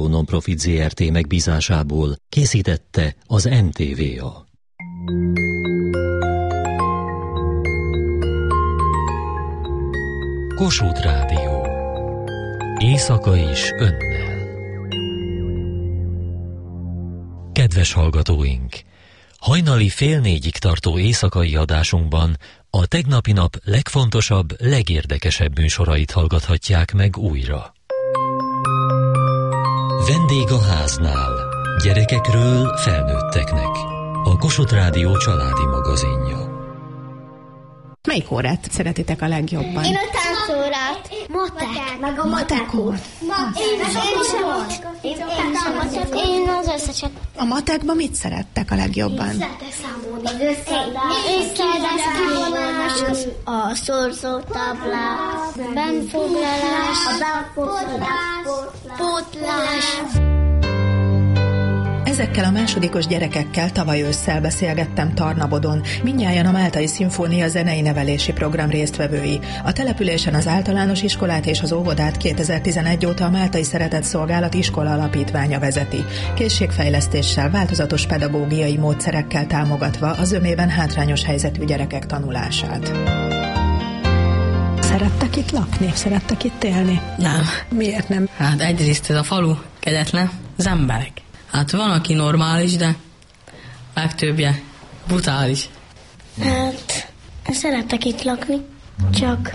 Nonprofit Zrt. megbízásából készítette az NTVA. Kossuth Rádió. Éjszaka is önnel. Kedves hallgatóink! Hajnali 3:30-ig tartó éjszakai adásunkban a tegnapi nap legfontosabb, legérdekesebb műsorait hallgathatják meg újra. Vendég a háznál. Gyerekekről felnőtteknek. A Kossuth Rádió családi magazinja. Melyik órát szeretitek a legjobban? Én a táncórát. Matek. Meg a matekot. Én az összeset. A matekban mit szerettek a legjobban? Szeretek számolni. Összeadás, kivonás, a szorzótáblát, bennfoglalás, a pótlás. Ezekkel a másodikos gyerekekkel tavaly ősszel beszélgettem Tarnabodon, mindnyájan a Máltai Szimfónia zenei nevelési program résztvevői. A településen az általános iskolát és az óvodát 2011 óta a Máltai Szeretett Szolgálat iskola alapítványa vezeti, készségfejlesztéssel, változatos pedagógiai módszerekkel támogatva az zömében hátrányos helyzetű gyerekek tanulását. Szerettek itt lakni? Szerettek itt élni? Nem. Miért nem? Hát egyrészt ez a falu kegyetlen, az emberek. Hát van, aki normális, de legtöbbje brutális. Hát, szeretek itt lakni, csak...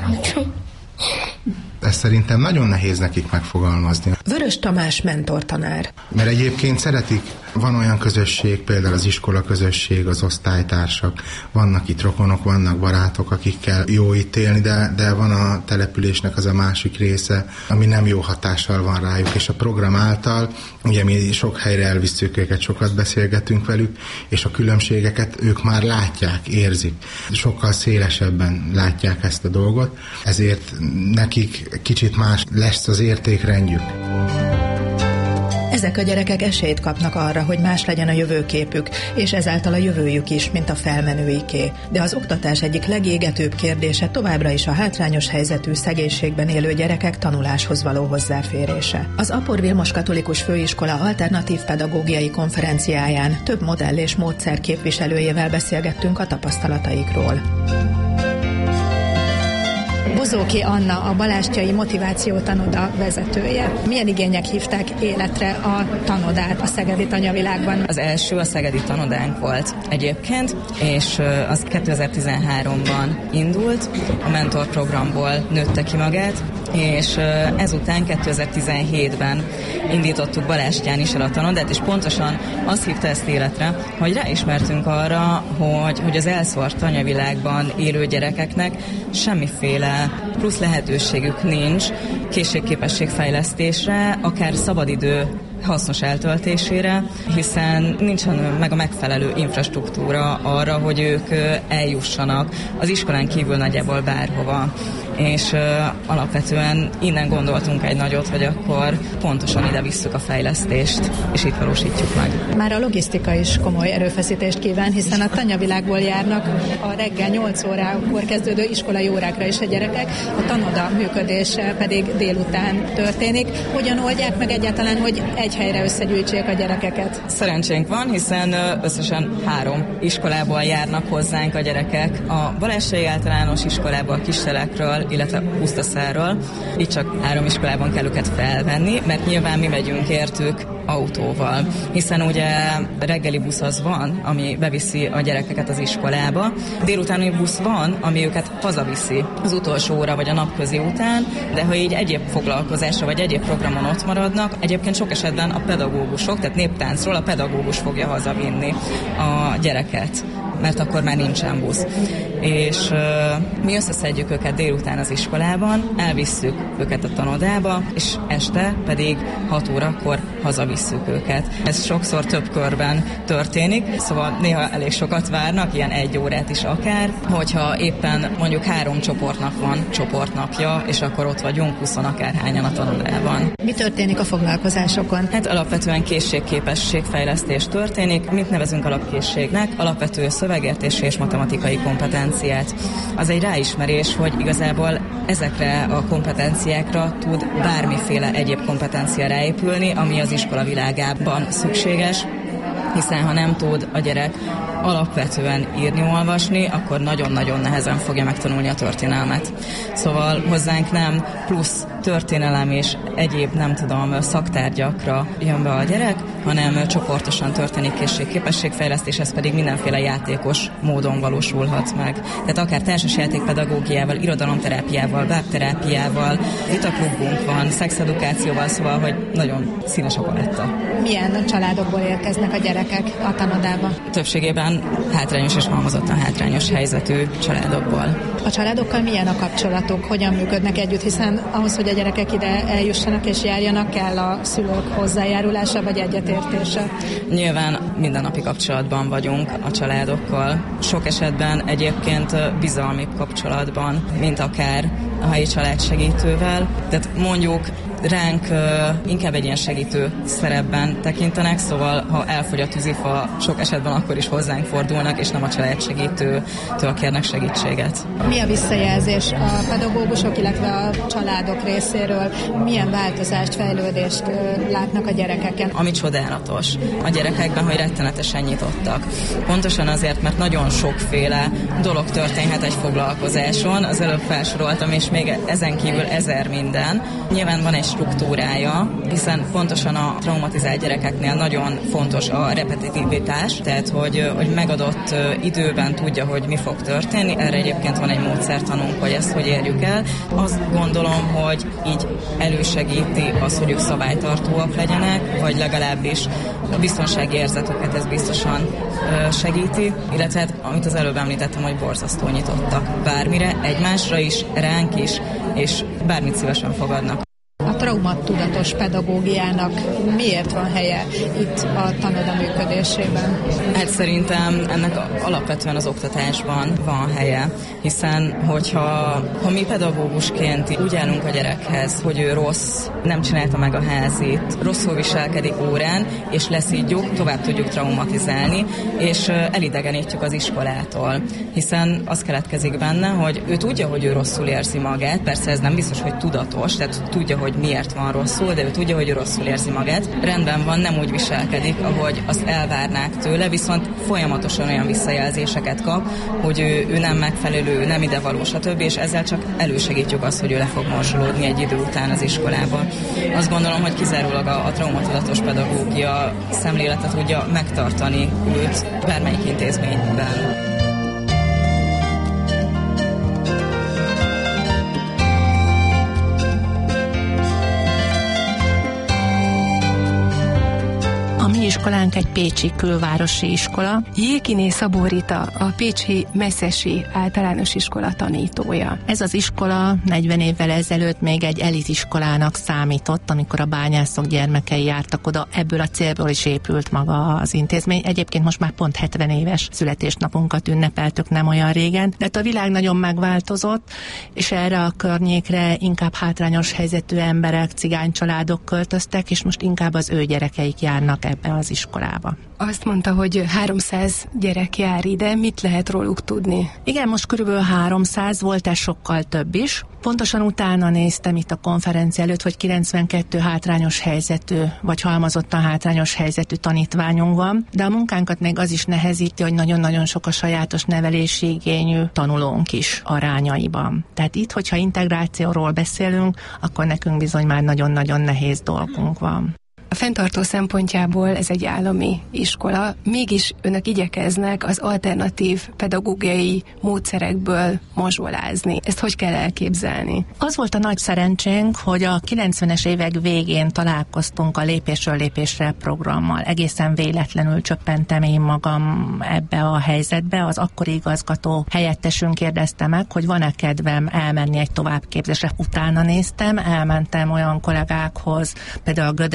Ezt szerintem nagyon nehéz nekik megfogalmazni. Vörös Tamás mentortanár. Mert egyébként szeretik, van olyan közösség, például az iskola közösség, az osztálytársak, vannak itt rokonok, vannak barátok, akikkel jó itt élni, de van a településnek az a másik része, ami nem jó hatással van rájuk, és a program által, ugye mi sok helyre elvisszük őket, sokat beszélgetünk velük, és a különbségeket ők már látják, érzik. Sokkal szélesebben látják ezt a dolgot, ezért nekik kicsit más lesz az értékrendjük. Ezek a gyerekek esélyt kapnak arra, hogy más legyen a jövőképük, és ezáltal a jövőjük is, mint a felmenőiké. De az oktatás egyik legégetőbb kérdése továbbra is a hátrányos helyzetű szegénységben élő gyerekek tanuláshoz való hozzáférése. Az Apor Vilmos Katolikus Főiskola alternatív pedagógiai konferenciáján több modell és módszer képviselőjével beszélgettünk a tapasztalataikról. Bozóki Anna, a Balázstyai Motiváció Tanoda vezetője. Milyen igények hívták életre a tanodát a szegedi tanyavilágban? Az első a szegedi tanodánk volt egyébként, és az 2013-ban indult, a mentorprogramból nőtte ki magát, és ezután 2017-ben indítottuk Balázstyán is el a tanodát, és pontosan azt hívta ezt életre, hogy ráismertünk arra, hogy az elszórt tanyavilágban élő gyerekeknek semmiféle plusz lehetőségük nincs készségképességfejlesztésre, akár szabadidő hasznos eltöltésére, hiszen nincsen meg a megfelelő infrastruktúra arra, hogy ők eljussanak az iskolán kívül nagyjából bárhova. És alapvetően innen gondoltunk egy nagyot, hogy akkor pontosan ide visszük a fejlesztést, és itt valósítjuk meg. Már a logisztika is komoly erőfeszítést kíván, hiszen a tanyavilágból járnak a reggel 8 órakor kezdődő iskolai órákra is a gyerekek, a tanoda működése pedig délután történik. Hogyan oldják meg egyáltalán, hogy egy helyre összegyűjtsék a gyerekeket? Szerencsénk van, hiszen összesen 3 iskolából járnak hozzánk a gyerekek. A Balázstyai általános iskolából, Kistelekről, illetve Pusztaszáról. Itt csak 3 iskolában kell őket felvenni, mert nyilván mi megyünk értük autóval, hiszen ugye reggeli busz az van, ami beviszi a gyerekeket az iskolába, délutáni busz van, ami őket hazaviszi az utolsó óra vagy a napközi után, de ha így egyéb foglalkozásra vagy egyéb programon ott maradnak, egyébként sok esetben a pedagógusok, tehát néptáncról a pedagógus fogja hazavinni a gyereket, mert akkor már nincsen busz. És mi összeszedjük őket délután az iskolában, elvisszük őket a tanodába, és este pedig 6 órakor hazavisszük őket. Ez sokszor több körben történik, szóval néha elég sokat várnak, ilyen 1 órát is akár, hogyha éppen mondjuk 3 csoportnak van csoportnapja, és akkor ott vagyunk 20 akárhányan a tanodában. Mi történik a foglalkozásokon? Hát alapvetően készségképességfejlesztés történik. Mit nevezünk alapkészségnek? Alapvető szövegértési és matematikai kompetenciák kompetenciát. Az egy ráismerés, hogy igazából ezekre a kompetenciákra tud bármiféle egyéb kompetencia ráépülni, ami az iskola világában szükséges, hiszen ha nem tud a gyerek alapvetően írni-olvasni, akkor nagyon-nagyon nehezen fogja megtanulni a történelmet. Szóval hozzánk nem plusz történelem és egyéb, szaktárgyakra jön be a gyerek, hanem csoportosan történik készség-képességfejlesztés, ez pedig mindenféle játékos módon valósulhat meg. Tehát akár társasjátékpedagógiával, irodalomterápiával, bábterápiával, vitaklubunk van, szexedukációval, szóval, hogy nagyon színes a paletta. Milyen családokból érkeznek a gyerekek a tanodába? Többségében hátrányos és halmozottan hátrányos helyzetű családokból. A családokkal milyen a kapcsolatok, hogyan működnek együtt, hiszen ahhoz, hogy a gyerekek ide eljussanak és járjanak, kell a szülők hozzájárulása vagy egyetértése? Nyilván mindennapi kapcsolatban vagyunk a családokkal. Sok esetben egyébként bizalmi kapcsolatban, mint akár a helyi családsegítővel. Tehát mondjuk ránk inkább egy ilyen segítő szerepben tekintenek, szóval ha elfogy a tűzifa, sok esetben akkor is hozzánk fordulnak, és nem a családsegítőtől kérnek segítséget. Mi a visszajelzés a pedagógusok, illetve a családok részéről? Milyen változást, fejlődést látnak a gyerekeken? Ami csodálatos a gyerekekben, hogy rettenetesen nyitottak. Pontosan azért, mert nagyon sokféle dolog történhet egy foglalkozáson, az előbb felsoroltam, és még ezen kívül 1000 minden. Nyilván van egy struktúrája, hiszen pontosan a traumatizált gyerekeknél nagyon fontos a repetitivitás, tehát hogy megadott időben tudja, hogy mi fog történni. Erre egyébként van egy módszertanunk, hogy ezt hogy érjük el. Azt gondolom, hogy így elősegíti azt, hogy ők szabálytartóak legyenek, vagy legalábbis a biztonsági érzetüket ez biztosan segíti, illetve hát, amit az előbb említettem, hogy borzasztó nyitottak bármire, egymásra is, ránk is, és bármit szívesen fogadnak. A traumattudatos pedagógiának miért van helye itt a tanoda működésében? Hát szerintem ennek alapvetően az oktatásban van helye, hiszen hogyha mi pedagógusként úgy állunk a gyerekhez, hogy ő rossz, nem csinálta meg a házit, rosszul viselkedik órán, és leszídjuk, tovább tudjuk traumatizálni, és elidegenítjük az iskolától, hiszen az keletkezik benne, hogy ő tudja, hogy ő rosszul érzi magát, persze ez nem biztos, hogy tudatos, tehát tudja, hogy miért van rosszul, de ő tudja, hogy ő rosszul érzi magát. Rendben van, nem úgy viselkedik, ahogy azt elvárnák tőle, viszont folyamatosan olyan visszajelzéseket kap, hogy ő nem megfelelő, ő nem idevaló, stb. És ezzel csak elősegítjük azt, hogy ő le fog morzsolódni egy idő után az iskolában. Azt gondolom, hogy kizárólag a traumatudatos pedagógia szemlélete tudja megtartani őt bármelyik intézményben. A mi iskolánk egy pécsi külvárosi iskola. Jékiné Szabó Rita, a pécsi Messzesi általános iskola tanítója. Ez az iskola 40 évvel ezelőtt még egy elitiskolának számított, amikor a bányászok gyermekei jártak oda. Ebből a célból is épült maga az intézmény. Egyébként most már pont 70 éves születésnapunkat ünnepeltük nem olyan régen, de a világ nagyon megváltozott, és erre a környékre inkább hátrányos helyzetű emberek, cigány családok költöztek, és most inkább az ő gyerekeik járnak ebbe az iskolába. Azt mondta, hogy 300 gyerek jár ide, mit lehet róluk tudni? Igen, most körülbelül 300 volt, ez sokkal több is. Pontosan utána néztem itt a konferencia előtt, hogy 92 hátrányos helyzetű, vagy halmozottan hátrányos helyzetű tanítványunk van, de a munkánkat még az is nehezíti, hogy nagyon-nagyon sok a sajátos nevelési igényű tanulónk is arányaiban. Tehát itt, hogyha integrációról beszélünk, akkor nekünk bizony már nagyon-nagyon nehéz dolgunk van. A fenntartó szempontjából ez egy állami iskola, mégis önök igyekeznek az alternatív pedagógiai módszerekből mozsolázni. Ezt hogy kell elképzelni? Az volt a nagy szerencsénk, hogy a 90-es évek végén találkoztunk a Lépésről lépésre programmal. Egészen véletlenül csöppentem én magam ebbe a helyzetbe. Az akkori igazgató helyettesünk kérdezte meg, hogy van-e kedvem elmenni egy továbbképzésre. Utána néztem, elmentem olyan kollégákhoz, például a Gödrei Általános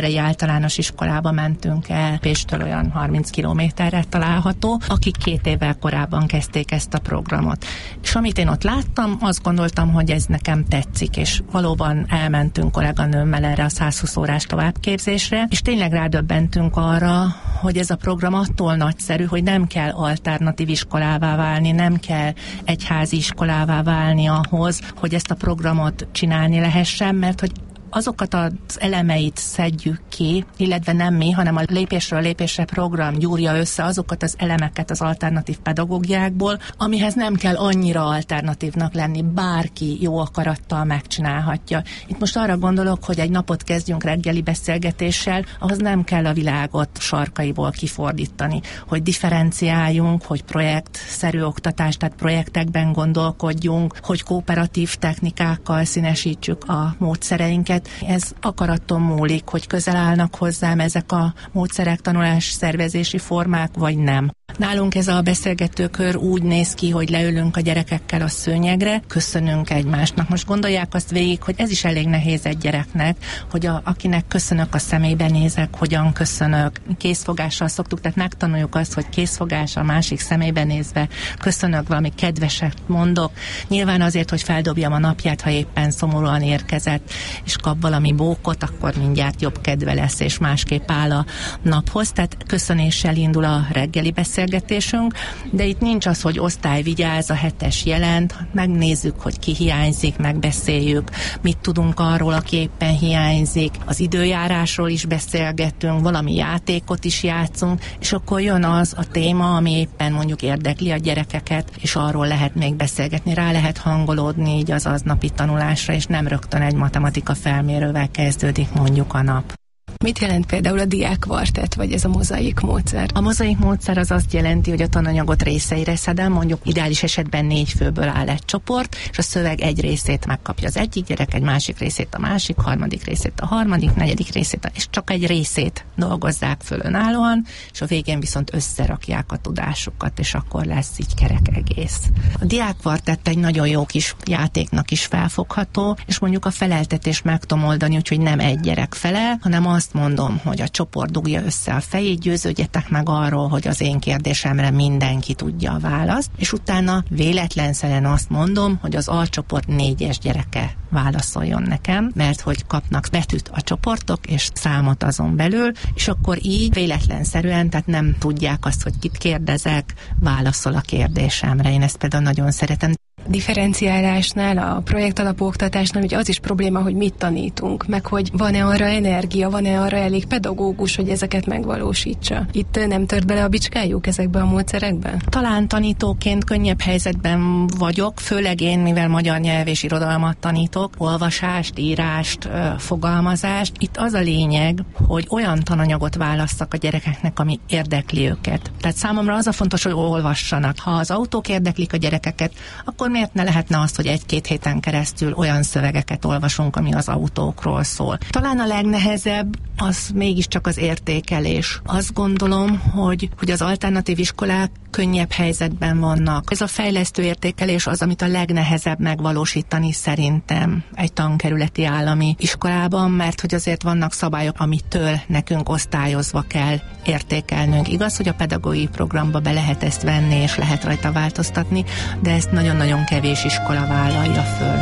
általános iskolába mentünk el, Pécstől olyan 30 kilométerre található, akik 2 évvel korábban kezdték ezt a programot. És amit én ott láttam, azt gondoltam, hogy ez nekem tetszik, és valóban elmentünk kolléganőmmel erre a 120 órás továbbképzésre, és tényleg rádöbbentünk arra, hogy ez a program attól nagyszerű, hogy nem kell alternatív iskolává válni, nem kell egyházi iskolává válni ahhoz, hogy ezt a programot csinálni lehessen, mert hogy azokat az elemeit szedjük ki, illetve nem mi, hanem a lépésről lépésre program gyúrja össze azokat az elemeket az alternatív pedagógiákból, amihez nem kell annyira alternatívnak lenni, bárki jó akarattal megcsinálhatja. Itt most arra gondolok, hogy egy napot kezdjünk reggeli beszélgetéssel, ahhoz nem kell a világot sarkaiból kifordítani, hogy differenciáljunk, hogy projektszerű oktatás, tehát projektekben gondolkodjunk, hogy kooperatív technikákkal színesítsük a módszereinket. Ez akaraton múlik, hogy közel állnak hozzám ezek a módszerek, tanulás szervezési formák, vagy nem. Nálunk ez a beszélgetőkör úgy néz ki, hogy leülünk a gyerekekkel a szőnyegre, köszönünk egymásnak. Most gondolják azt végig, hogy ez is elég nehéz egy gyereknek, hogy akinek köszönök, a szemébe nézek, hogyan köszönök. Készfogással szoktuk, tehát megtanuljuk azt, hogy készfogással, másik szemébe nézve köszönök, valami kedveset mondok. Nyilván azért, hogy feldobjam a napját, ha éppen szomorúan érkezett, és kap valami bókot, akkor mindjárt jobb kedve lesz, és másképp áll a naphoz. Tehát köszönéssel indul a reggeli beszélgetésünk, de itt nincs az, hogy osztály vigyáz, a 7-es jelent, megnézzük, hogy ki hiányzik, megbeszéljük, mit tudunk arról, aki éppen hiányzik, az időjárásról is beszélgetünk, valami játékot is játszunk, és akkor jön az a téma, ami éppen mondjuk érdekli a gyerekeket, és arról lehet még beszélgetni, rá lehet hangolódni így az aznapi tanulásra, és nem rögtön egy matematika felmérővel kezdődik mondjuk a nap. Mit jelent például a diákkvartett, vagy ez a mozaik módszer? A mozaik módszer az azt jelenti, hogy a tananyagot részeire szedem, mondjuk ideális esetben 4 főből áll egy csoport, és a szöveg egy részét megkapja az egyik gyerek, egy másik részét a másik, harmadik részét a harmadik, negyedik részét, és csak egy részét dolgozzák föl önállóan, és a végén viszont összerakják a tudásukat, és akkor lesz így kerek egész. A diákkvartett egy nagyon jó kis játéknak is felfogható, és mondjuk a feleltetést meg tudom oldani, úgyhogy nem egy gyerek felel, hanem azt mondom, hogy a csoport dugja össze a fejét, győződjetek meg arról, hogy az én kérdésemre mindenki tudja a választ, és utána véletlenszerűen azt mondom, hogy az alcsoport 4-es gyereke válaszoljon nekem, mert hogy kapnak betűt a csoportok, és számot azon belül, és akkor így véletlenszerűen, tehát nem tudják azt, hogy kit kérdezek, válaszol a kérdésemre. Én ezt például nagyon szeretem. Differenciálásnál, a projektalapú oktatásnál ugye az is probléma, hogy mit tanítunk, meg hogy van-e arra energia, van-e arra elég pedagógus, hogy ezeket megvalósítsa. Itt nem tört bele a bicskájuk ezekbe a módszerekbe? Talán tanítóként könnyebb helyzetben vagyok, főleg én, mivel magyar nyelv és irodalmat tanítok, olvasást, írást, fogalmazást. Itt az a lényeg, hogy olyan tananyagot válasszak a gyerekeknek, ami érdekli őket. Tehát számomra az a fontos, hogy olvassanak. Ha az autók érdeklik a gyerekeket, akkor miért ne lehetne az, hogy 1-2 héten keresztül olyan szövegeket olvasunk, ami az autókról szól. Talán a legnehezebb az mégiscsak az értékelés. Azt gondolom, hogy az alternatív iskolák könnyebb helyzetben vannak. Ez a fejlesztő értékelés az, amit a legnehezebb megvalósítani szerintem egy tankerületi állami iskolában, mert hogy azért vannak szabályok, amitől nekünk osztályozva kell értékelnünk. Igaz, hogy a pedagógiai programba be lehet ezt venni, és lehet rajta változtatni, de ezt nagyon-nagyon kevés iskola vállalja föl.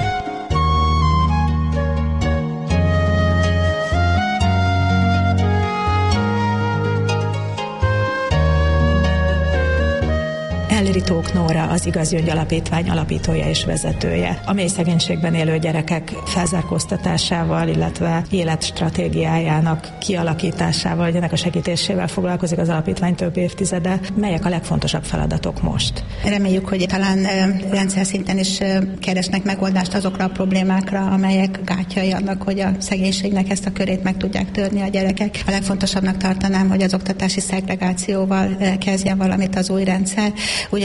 Elleri Tóth Nóra, az Igaz Gyöngy Alapítvány alapítója és vezetője. A mély szegénységben élő gyerekek felzárkóztatásával, illetve életstratégiájának kialakításával, ennek a segítésével foglalkozik az alapítvány több évtizede. Melyek a legfontosabb feladatok most? Reméljük, hogy talán rendszer szinten is keresnek megoldást azokra a problémákra, amelyek gátjai annak, hogy a szegénységnek ezt a körét meg tudják törni a gyerekek. A legfontosabbnak tartanám, hogy az oktatási szegregációval kezdjen valamit az új rendszer. Ugye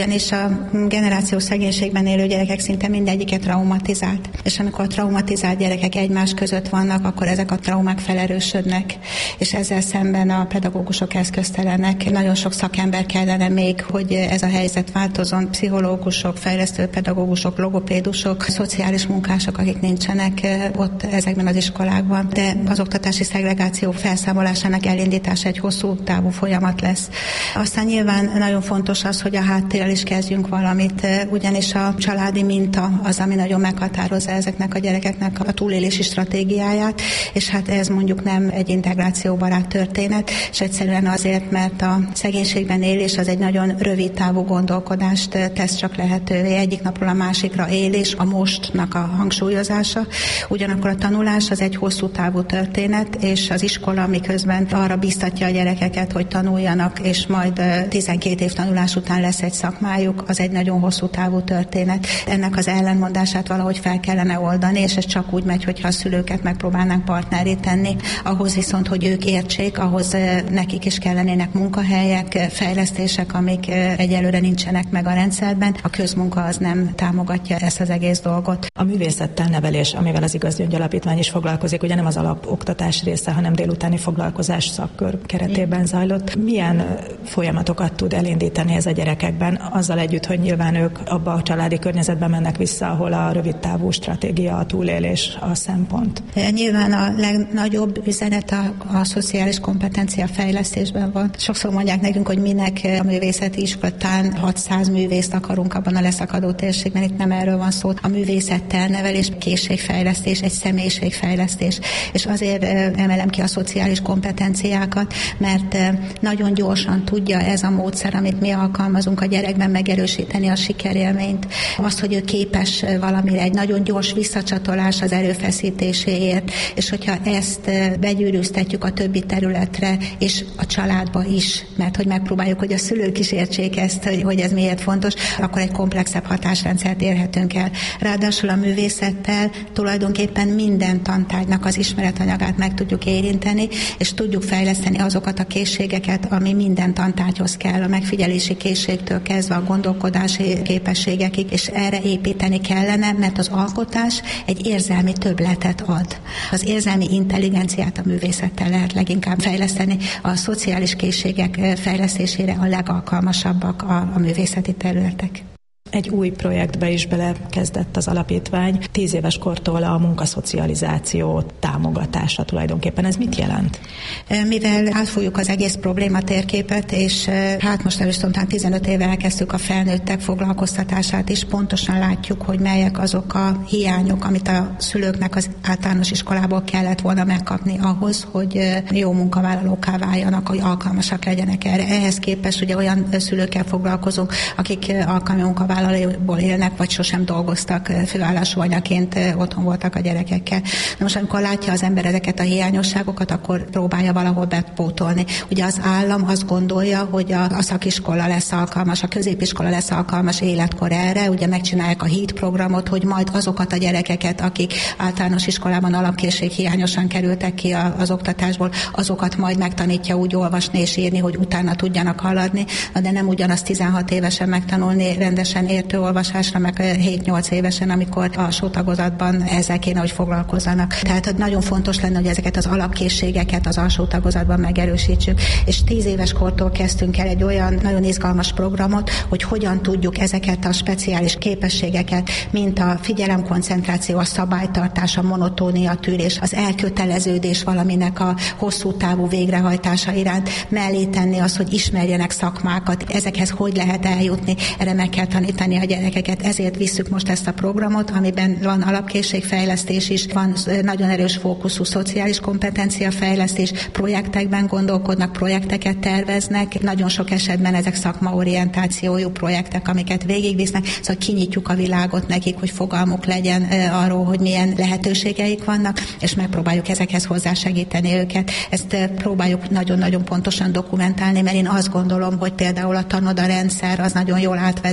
ugyanis a generációs szegénységben élő gyerekek szinte mindegyike traumatizált. És amikor a traumatizált gyerekek egymás között vannak, akkor ezek a traumák felerősödnek, és ezzel szemben a pedagógusok eszköztelenek. Nagyon sok szakember kellene még, hogy ez a helyzet változzon, pszichológusok, fejlesztő pedagógusok, logopédusok, szociális munkások, akik nincsenek ott ezekben az iskolákban. De az oktatási szegregáció felszámolásának elindítása egy hosszú távú folyamat lesz. Aztán nyilván nagyon fontos az, hogy a háttérrel is kezdjünk valamit, ugyanis a családi minta az, ami nagyon meghatározza ezeknek a gyerekeknek a túlélési stratégiáját, és hát ez mondjuk nem egy integrációbarát történet, és egyszerűen azért, mert a szegénységben élés az egy nagyon rövid távú gondolkodást tesz csak lehetővé, egyik napról a másikra élés, a mostnak a hangsúlyozása, ugyanakkor a tanulás az egy hosszú távú történet, és az iskola miközben arra biztatja a gyerekeket, hogy tanuljanak, és majd 12 év tanulás után lesz egy szakmájuk, az egy nagyon hosszú távú történet. Ennek az ellenmondását valahogy fel kellene oldani, és ez csak úgy megy, hogyha a szülőket megpróbálnánk partnerré tenni. Ahhoz viszont, hogy ők értsék, ahhoz nekik is kellenének munkahelyek, fejlesztések, amik egyelőre nincsenek meg a rendszerben. A közmunka az nem támogatja ezt az egész dolgot. A művészettel nevelés, amivel az Igaz Gyöngy Alapítvány is foglalkozik, ugye nem az alapoktatás része, hanem délutáni foglalkozás szakkör keretében zajlott. Milyen folyamatokat tud elindítani ez a gyerekekben, azzal együtt, hogy nyilván ők abba a családi környezetben mennek vissza, ahol a rövidtávú stratégia, a túlélés a szempont? Nyilván a legnagyobb üzenet a szociális kompetencia fejlesztésben van. Sokszor mondják nekünk, hogy minek a művészeti iskolán 600 művészt akarunk abban a leszakadó térségben, itt nem erről van szó. A művészettel nevelés, készségfejlesztés, egy személyiségfejlesztés. És azért emelem ki a szociális kompetenciákat, mert nagyon gyorsan tudja ez a módszer, amit mi alkalmazunk a gyerekben, megerősíteni a sikerélményt. Azt, hogy ő képes valamire, egy nagyon gyors visszacsatolás az erőfeszítéséért, és hogyha ezt begyűrűztetjük a többi területre, és a családba is, mert hogy megpróbáljuk, hogy a szülők is értsék ezt, hogy ez miért fontos, akkor egy komplexebb hatásrendszert érhetünk el. Ráadásul a művészettel tulajdonképpen minden tantárgynak az ismeretanyagát meg tudjuk érinteni, és tudjuk fejleszteni azokat a készségeket, ami minden tantárgyhoz kell, a megfigyelési készségtől kezdve a gondolkodási képességekig, és erre építeni kellene, mert az alkotás egy érzelmi többletet ad. Az érzelmi intelligenciát a művészettel lehet leginkább fejleszteni, a szociális készségek fejlesztésére a legalkalmasabbak a művészeti területek. Egy új projektbe is belekezdett az alapítvány. 10 éves kortól a munkaszocializáció támogatása tulajdonképpen. Ez mit jelent? Mivel átfújjuk az egész probléma térképet, és hát most először 15 éve elkezdtük a felnőttek foglalkoztatását is, pontosan látjuk, hogy melyek azok a hiányok, amit a szülőknek az általános iskolából kellett volna megkapni ahhoz, hogy jó munkavállalóká váljanak, hogy alkalmasak legyenek erre. Ehhez képest ugye olyan szülőkkel foglalkozunk, akik alkalmi munkavállalóból élnek, vagy sosem dolgoztak főállású anyaként, otthon voltak a gyerekekkel. De most amikor látja az ember ezeket a hiányosságokat, akkor próbálja valahol bepótolni. Ugye az állam azt gondolja, hogy a szakiskola lesz alkalmas, a középiskola lesz alkalmas életkor erre, ugye megcsinálják a HEAT programot, hogy majd azokat a gyerekeket, akik általános iskolában alapkészség hiányosan kerültek ki az oktatásból, azokat majd megtanítja úgy olvasni és írni, hogy utána tudjanak haladni, de nem ugyanaz 16 évesen megtanulni rendesen értő olvasásra, meg 7-8 évesen, amikor alsó tagozatban ezzel kéne, hogy foglalkozzanak. Tehát nagyon fontos lenne, hogy ezeket az alapkészségeket az alsó tagozatban megerősítsük, és 10 éves kortól kezdtünk el egy olyan nagyon izgalmas programot, hogy hogyan tudjuk ezeket a speciális képességeket, mint a figyelemkoncentráció, a szabálytartás, a monotónia tűrés, az elköteleződés valaminek a hosszú távú végrehajtása iránt mellé tenni azt, hogy ismerjenek szakmákat, ezekhez hogy lehet eljutni, erre meg kell tanítani a gyerekeket. Ezért visszük most ezt a programot, amiben van alapkészségfejlesztés is, van nagyon erős fókuszú szociális kompetenciafejlesztés, projektekben gondolkodnak, projekteket terveznek, nagyon sok esetben ezek szakmaorientációjú projektek, amiket végigvisznek, szóval kinyitjuk a világot nekik, hogy fogalmuk legyen arról, hogy milyen lehetőségeik vannak, és megpróbáljuk ezekhez hozzásegíteni őket. Ezt próbáljuk nagyon-nagyon pontosan dokumentálni, mert én azt gondolom, hogy például a tanoda rendszer az nagyon jól átvezethető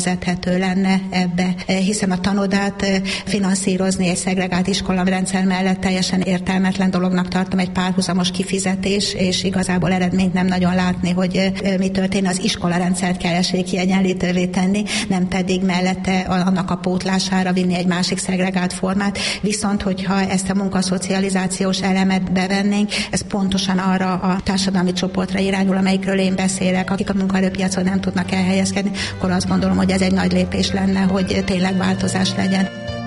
belépő lenne ebbe, hiszen a tanodát finanszírozni egy szegregált iskolarendszer mellett teljesen értelmetlen dolognak tartom, egy párhuzamos kifizetés, és igazából eredményt nem nagyon látni, hogy mi történik. Az iskolarendszert kell esélykiegyenlítővé tenni, nem pedig mellette annak a pótlására vinni egy másik szegregált formát. Viszont, hogyha ezt a munkaszocializációs elemet bevennénk, ez pontosan arra a társadalmi csoportra irányul, amelyikről én beszélek, akik a munkaerőpiacon nem tudnak elhelyezkedni, akkor azt gondolom, hogy ez egy nagy lépés lenne, hogy tényleg változás legyen.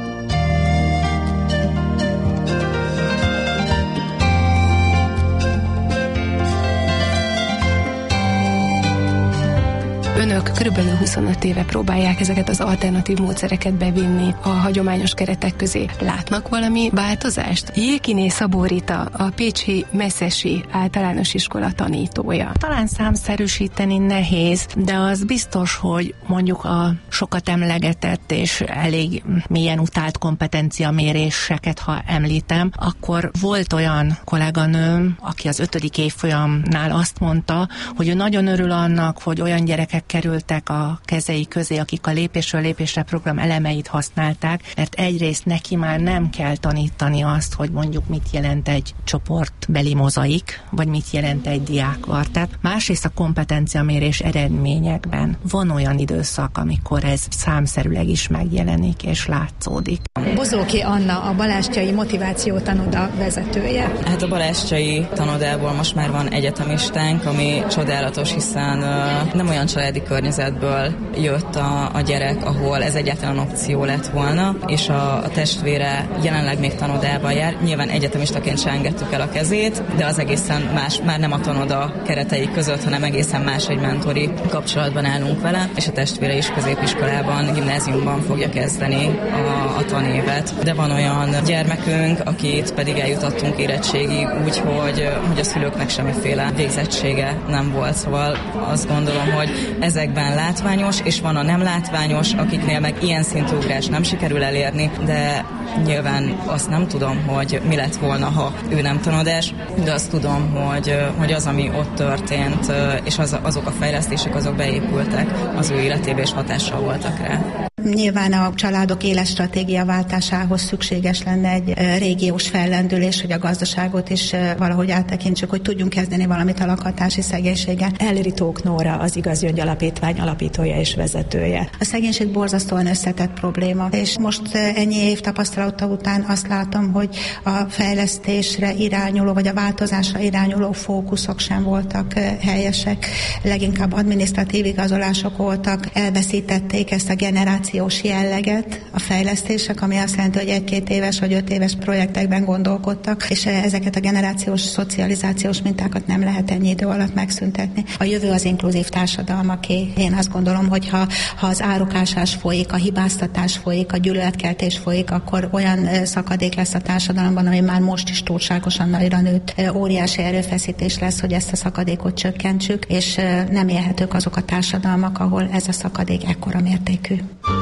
Önök körülbelül 25 éve próbálják ezeket az alternatív módszereket bevinni a hagyományos keretek közé. Látnak valami változást? Jékiné Szabó Rita, a pécsi Messzesi általános iskola tanítója. Talán számszerűsíteni nehéz, de az biztos, hogy mondjuk a sokat emlegetett és elég mélyen utált kompetenciaméréseket, ha említem, akkor volt olyan kolléganőm, aki az 5. évfolyamnál azt mondta, hogy ő nagyon örül annak, hogy olyan gyerekek kerültek a kezei közé, akik a lépésről lépésre program elemeit használták, mert egyrészt neki már nem kell tanítani azt, hogy mondjuk mit jelent egy csoportbeli mozaik, vagy mit jelent egy diákkvartett. Másrészt a kompetenciamérés eredményekben van olyan időszak, amikor ez számszerűleg is megjelenik és látszódik. Bozóki Anna, a Balástyai Motiváció Tanoda vezetője. Hát a Balástyai tanodából most már van egyetemistánk, ami csodálatos, hiszen nem olyan családi környezetből jött a gyerek, ahol ez egyáltalán opció lett volna, és a testvére jelenleg még tanodában jár. Nyilván egyetemistaként se engedtük el a kezét, de az egészen más, már nem a tanoda keretei között, hanem egészen más egy mentori kapcsolatban állunk vele, és a testvére is középiskolában, gimnáziumban fogja kezdeni a tanévet. De van olyan gyermekünk, akit pedig eljutottunk érettségig úgy, hogy a szülőknek semmiféle végzettsége nem volt. Szóval azt gondolom, hogy ezekben látványos, és van a nem látványos, akiknél meg ilyen szintű ugrás nem sikerül elérni, de nyilván azt nem tudom, hogy mi lett volna, ha ő nem tanodás, de azt tudom, hogy az, ami ott történt, és azok a fejlesztések, azok beépültek az ő életébe, és hatással voltak rá. Nyilván a családok éles stratégiaváltásához szükséges lenne egy régiós fellendülés, hogy a gazdaságot is valahogy áttekintsük, hogy tudjunk kezdeni valamit a lakhatási szegénységen. Elri Tóth Nóra, az Igazgyöngy Alapítvány alapítója és vezetője. A szegénység borzasztóan összetett probléma, és most ennyi év tapasztalata után azt látom, hogy a fejlesztésre irányuló, vagy a változásra irányuló fókuszok sem voltak helyesek. Leginkább adminisztratív igazolások voltak, elveszítették ezt a generációs jelleget a fejlesztések, ami azt jelenti, hogy 1-2 éves vagy 5 éves projektekben gondolkodtak, és ezeket a generációs szocializációs mintákat nem lehet ennyi idő alatt megszüntetni. A jövő az inkluzív társadalmaké. Én azt gondolom, hogy ha az árukásás folyik, a hibáztatás folyik, a gyűlöletkeltés folyik, akkor olyan szakadék lesz a társadalomban, ami már most is túlságosan nagyra nőtt. Óriási erőfeszítés lesz, hogy ezt a szakadékot csökkentsük, és nem élhetők azok a társadalmak, ahol ez a szakadék ekkora mértékű.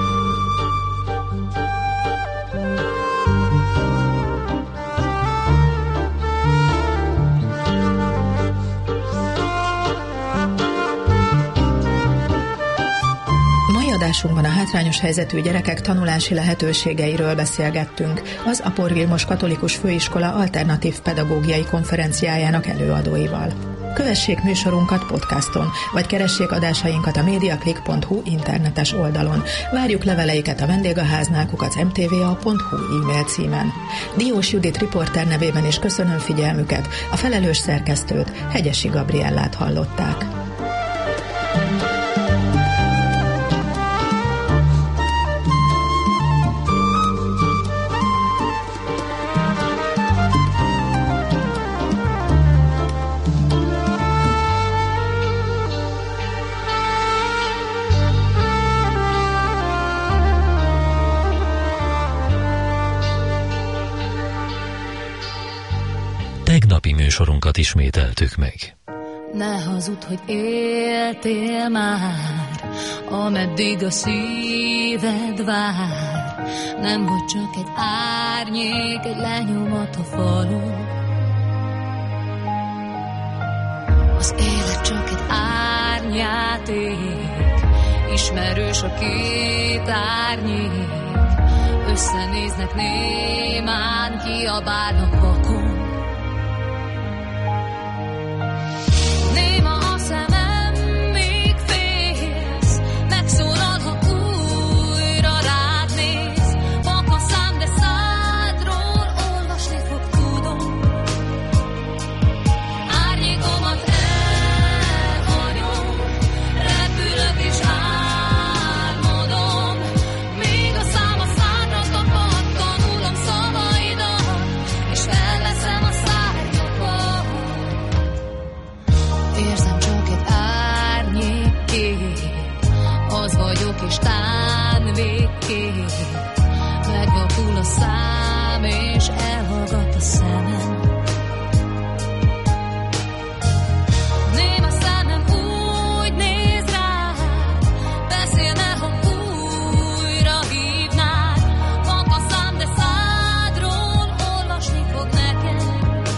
Adásunkban a hátrányos helyzetű gyerekek tanulási lehetőségeiről beszélgettünk az Apor Vilmos Katolikus Főiskola alternatív pedagógiai konferenciájának előadóival. Kövessék műsorunkat podcaston, vagy keressék adásainkat a mediaclick.hu internetes oldalon. Várjuk leveleiket a vendégháznál @mtva.hu e-mail címen. Diós Judit riporter nevében is köszönöm figyelmüket, a felelős szerkesztőt, Hegyesi Gabriellát hallották. Tegnapi műsorunkat ismételtük meg. Ne hazud, hogy éltél már, ameddig a szíved vár. Nem vagy csak egy árnyék, egy lenyomat a falon. Az élet csak egy árnyjáték, Ismerős a két árnyék, összenéznek némán, kiabálnak vakon. Néma a szemem, még félsz, megszólal, ha újra rád néz. Vak a szám, de szádról olvasni fog, tudom. Árnyékomat elhagyom, repülök és álmodom. Még a szám a szárra tapad, tanulom szavaidat, és felveszem a szárnyakat. Érzem csak egy árnyékkép, az vagyok és tán végképp. Megvakul a szám és elhallgat a szemem. Néma szemem úgy néz rád, beszélne, ha újra hívnád. Vak a szám, de szádról olvasni fog neked.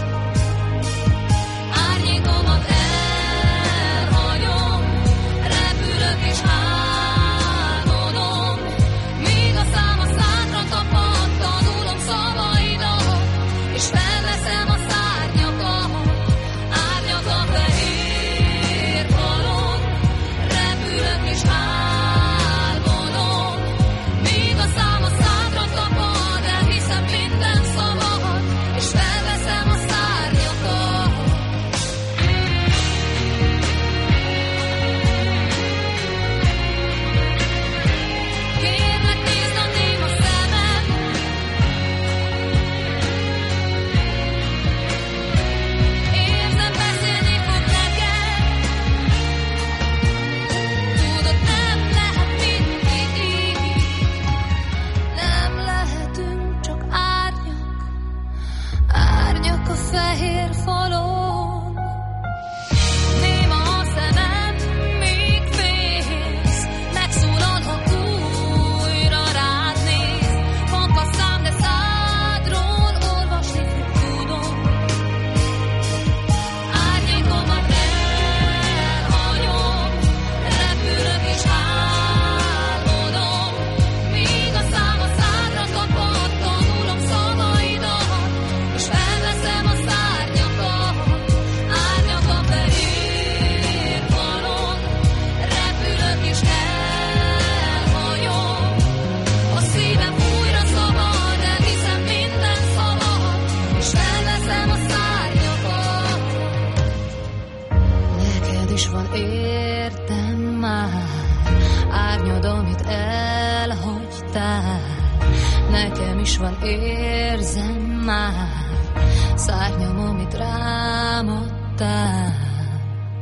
Árnyékomat elhagyom, repülök és álmodom. Míg a szám a szádra tapad, tanulom szavaidat, és felveszem a szárnyakat. Árnyak a fehér falon, repülök és álmodom. Míg a szám a szádra tapad, elhiszem minden szavadat, és felveszem a szárnyakat. Kérlek, nézd a néma szemem, érzem, beszélni fog neked. Tudod, nem lehet mindig így, nem lehetünk csak árnyak, árnyak a fehér falon. Néma a szemem, még félsz, megszólal, ha újra rád néz. Vak a szám, de szádról olvasni fog, tudom. Árnyékomat elhagyom, repülök és álmodom. Míg a szám a szádra tapad, tanulom szavaidat, és felveszem a szárnyakat. Árnyak a fehér falon, repülök és elhagyom. A szívem újra szabad, elhiszem minden szavadat, és felveszem a szárnyakat. Neked is van értem már, árnyad, amit elhagytál. Nekem is van érzem már, szárnyam, amit rám adtál.